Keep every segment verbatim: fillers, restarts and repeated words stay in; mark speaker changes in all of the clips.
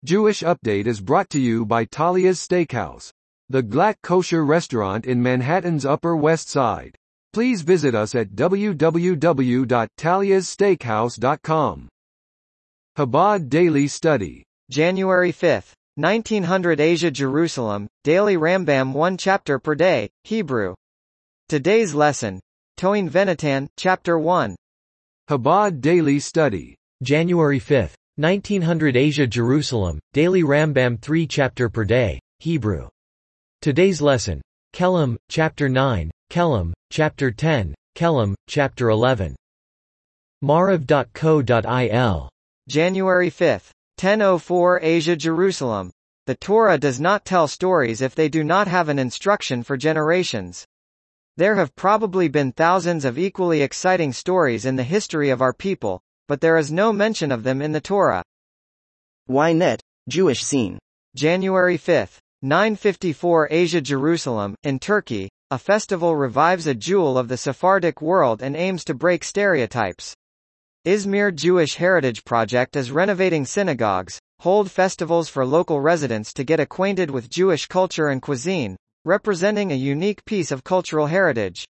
Speaker 1: Jewish Update is brought to you by Talia's Steakhouse, the Glatt kosher restaurant in Manhattan's Upper West Side. Please visit us at w w w dot talias steakhouse dot com. Chabad Daily Study.
Speaker 2: January fifth, nineteen hundred Asia Jerusalem, Daily Rambam one chapter per day, Hebrew. Today's lesson, Toin Venatan, Chapter one.
Speaker 1: Chabad Daily Study.
Speaker 3: January fifth, nineteen hundred Asia Jerusalem, Daily Rambam three chapter per day, Hebrew. Today's lesson, Kelim, Chapter nine, Kelim, Chapter ten, Kelim, Chapter eleven. Marav dot co dot il.
Speaker 2: January fifth, ten oh four Asia Jerusalem. The Torah does not tell stories if they do not have an instruction for generations. There have probably been thousands of equally exciting stories in the history of our people, but there is no mention of them in the Torah.
Speaker 4: Ynet, Jewish Scene.
Speaker 2: January fifth, nine fifty-four Asia Jerusalem, in Turkey, a festival revives a jewel of the Sephardic world and aims to break stereotypes. Izmir Jewish Heritage Project is renovating synagogues, hold festivals for local residents to get acquainted with Jewish culture and cuisine, representing a unique piece of cultural heritage.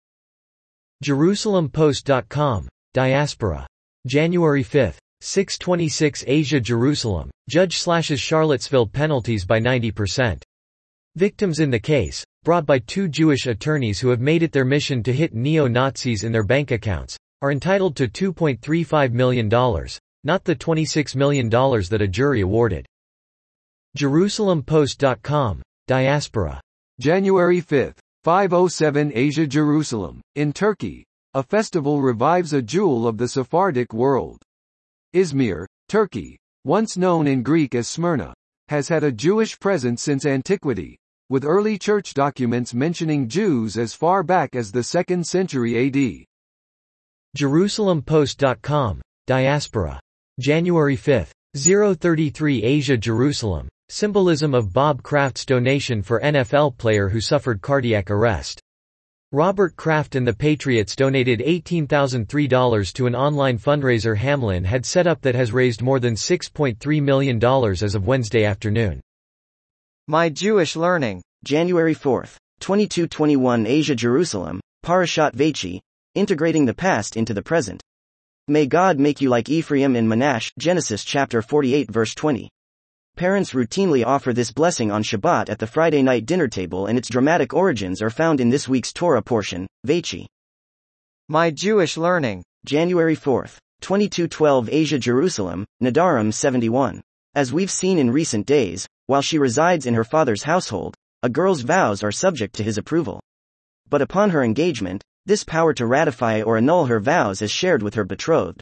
Speaker 3: Jerusalem Post dot com, Diaspora. January fifth, six twenty-six Asia Jerusalem, judge slashes Charlottesville penalties by ninety percent. Victims in the case, brought by two Jewish attorneys who have made it their mission to hit neo-Nazis in their bank accounts, are entitled to two point three five million dollars, not the twenty-six million dollars that a jury awarded. Jerusalem Post dot com, Diaspora.
Speaker 1: January fifth, five oh seven Asia Jerusalem, in Turkey, a festival revives a jewel of the Sephardic world. Izmir, Turkey, once known in Greek as Smyrna, has had a Jewish presence since antiquity, with early church documents mentioning Jews as far back as the second century A D.
Speaker 3: Jerusalem Post dot com, Diaspora. January fifth, oh thirty-three Asia Jerusalem, symbolism of Bob Kraft's donation for N F L player who suffered cardiac arrest. Robert Kraft and the Patriots donated eighteen thousand three dollars to an online fundraiser Hamlin had set up that has raised more than six point three million dollars as of Wednesday afternoon.
Speaker 2: My Jewish Learning.
Speaker 4: January fourth, twenty-two twenty-one Asia Jerusalem, Parashat Vayechi, integrating the past into the present. May God make you like Ephraim and Manasseh, Genesis chapter forty-eight verse twenty. Parents routinely offer this blessing on Shabbat at the Friday night dinner table, and its dramatic origins are found in this week's Torah portion, Vayechi.
Speaker 2: My Jewish Learning.
Speaker 4: January fourth, twenty-two twelve Asia Jerusalem, Nedarim seventy-one. As we've seen in recent days, while she resides in her father's household, a girl's vows are subject to his approval. But upon her engagement, this power to ratify or annul her vows is shared with her betrothed.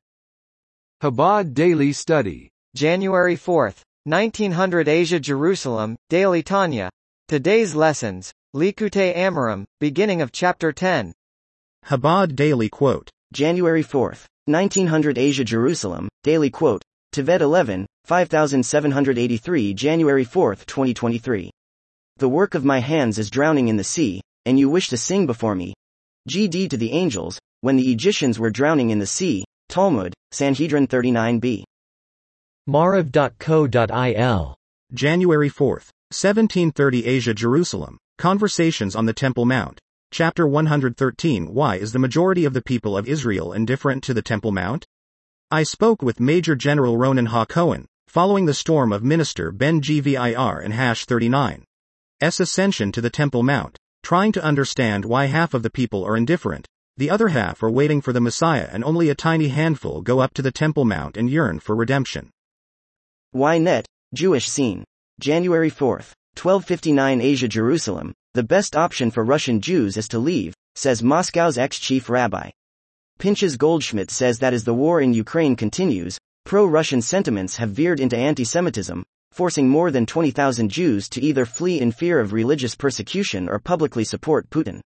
Speaker 1: Chabad Daily Study.
Speaker 2: January fourth, nineteen hundred Asia Jerusalem, Daily Tanya. Today's lessons, Likutei Amarim, beginning of chapter ten.
Speaker 5: Chabad Daily Quote.
Speaker 4: January fourth, nineteen hundred Asia Jerusalem, Daily Quote. Tevet eleven, five thousand seven hundred eighty-three January fourth, twenty twenty-three. The work of my hands is drowning in the sea, and you wish to sing before me. G D to the angels, when the Egyptians were drowning in the sea, Talmud, Sanhedrin thirty-nine b.
Speaker 3: Marav dot co dot il.
Speaker 5: January fourth, seventeen thirty Asia Jerusalem, Conversations on the Temple Mount. Chapter one hundred thirteen. Why is the majority of the people of Israel indifferent to the Temple Mount? I spoke with Major General Ronan Ha-Cohen, following the storm of Minister Ben Gvir and Hash thirty-nine's ascension to the Temple Mount, trying to understand why half of the people are indifferent, the other half are waiting for the Messiah, and only a tiny handful go up to the Temple Mount and yearn for redemption.
Speaker 4: Ynet, Jewish Scene. January fourth, twelve fifty-nine Asia Jerusalem, the best option for Russian Jews is to leave, says Moscow's ex-chief rabbi. Pinchas Goldschmidt says that as the war in Ukraine continues, pro-Russian sentiments have veered into anti-Semitism, forcing more than twenty thousand Jews to either flee in fear of religious persecution or publicly support Putin.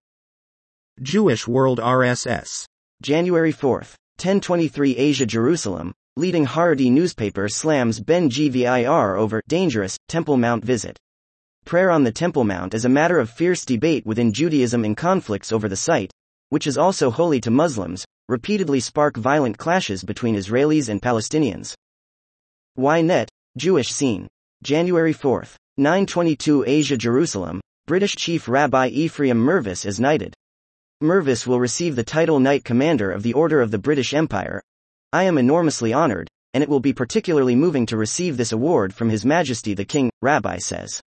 Speaker 5: Jewish World R S S.
Speaker 4: January fourth, ten twenty-three Asia Jerusalem, leading Haredi newspaper slams Ben Gvir over dangerous Temple Mount visit. Prayer on the Temple Mount is a matter of fierce debate within Judaism, and conflicts over the site, which is also holy to Muslims, repeatedly spark violent clashes between Israelis and Palestinians. Ynet, Jewish Scene. January fourth. nine twenty-two Asia Jerusalem, British Chief Rabbi Ephraim Mervis is knighted. Mervis will receive the title Knight Commander of the Order of the British Empire. I am enormously honored, and it will be particularly moving to receive this award from His Majesty the King, Rabbi says.